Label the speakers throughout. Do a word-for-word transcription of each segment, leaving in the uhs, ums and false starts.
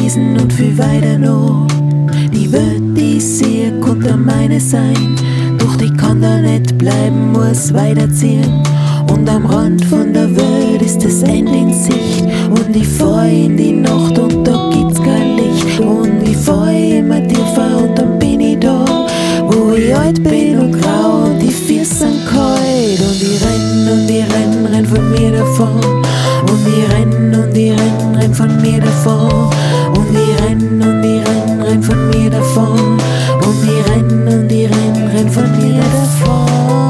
Speaker 1: gewesen und viel weiter noch. Die Welt, die ich sehe, konnte meine sein. Doch die kann da nicht bleiben, muss weiterziehen. Und am Rand von der Welt ist das Ende in Sicht. Und ich fahr in die Nacht und da gibt's kein Licht. Und ich fahr immer tiefer und dann bin ich da, wo ich alt bin und grau und die Füße sind kalt. Und ich renn und ich renn, renn von mir davon. Und ich renn und ich renn, renn von mir davon. Und ich renn und ich renn, renn von mir davon. Und ich renn und ich renn, renn von mir davon.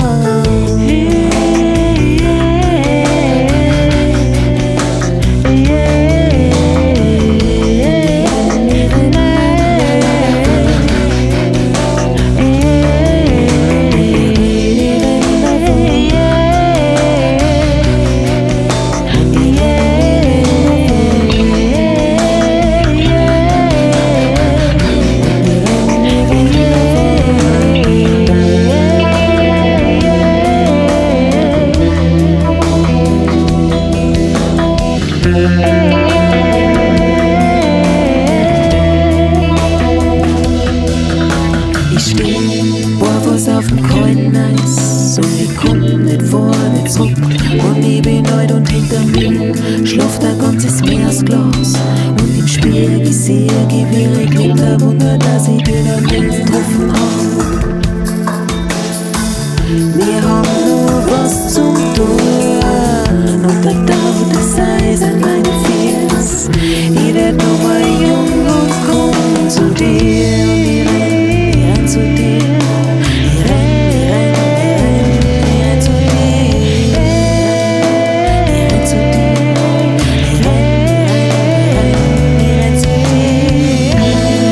Speaker 1: Ich steh barfuß auf dem kalten Eis und ich komm nicht vor, nicht zurück. Und ich bin alt und hinter mir schlaft ein ganzes Meeresglas. Und im Spiel ich sehe Gewirre, klingt ein Wunder, dass ich dir da nicht getroffen hab. Wir haben nur was zum tun und da dauert das Eis an meinen Füßen. Ich werd noch mal jung und komm zu dir. Und ich renn, ich renn zu dir. Ich renn, ich renn, ich renn zu dir. Ich renn zu dir. Ich renn, ich renn, ich renn zu dir.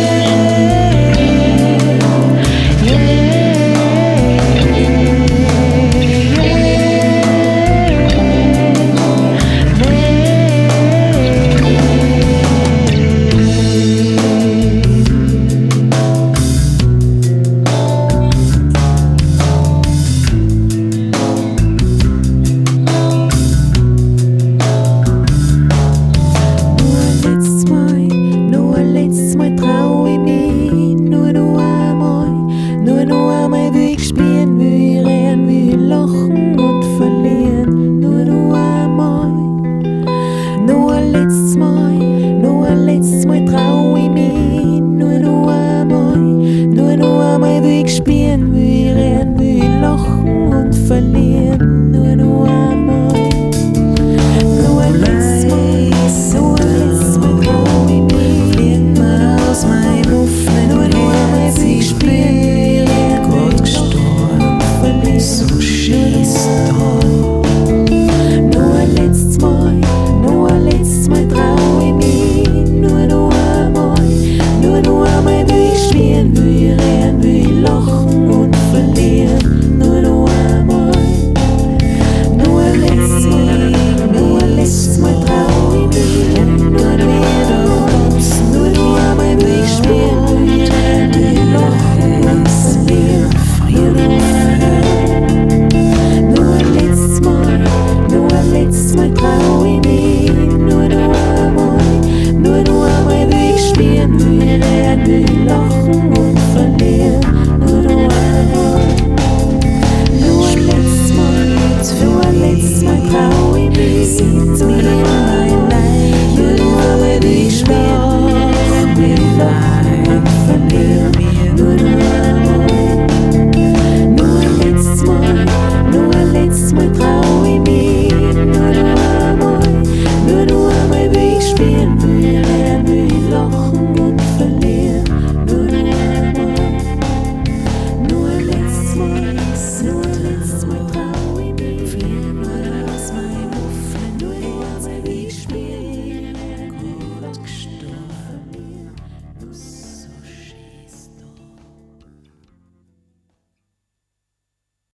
Speaker 1: Spielen, wir rennen, wir lachen und verlieren. Nur noch einmal, nur ein letztes Mal, nur ein letztes Mal trau ich mich. Fliegen wir aus meinem Muffel, nur noch einmal, wir spielen, wir rennen, Gott gestorben, verlieren. So schießt da. Nur ein letztes Mal, nur ein letztes Mal trau ich mich. Nur noch einmal, nur noch einmal, wir spielen, wir rennen, wir lachen und verlieren. Nur noch einmal, nur ein letztes Mal, nur ein letztes Mal trau ich mich. Nur wieder uns, nur noch einmal, wir spielen, wir rennen, wir lachen und verlieren. Nur ein letztes Mal, nur ein letztes Mal trau ich mich. Nur noch einmal, nur noch einmal, wir spielen, wir rennen, wir lachen und verlieren. Nur noch einmal, nur ein letztes Mal, nur ein letztes Mal trau ich mich. Sieht mir in mein Leib, nur noch einmal, wir spielen, wir lachen und verlieren. Nur noch einmal, nur ein letztes Mal, nur ein letztes Mal trau ich mich. Nur noch einmal, nur noch einmal, wir spielen.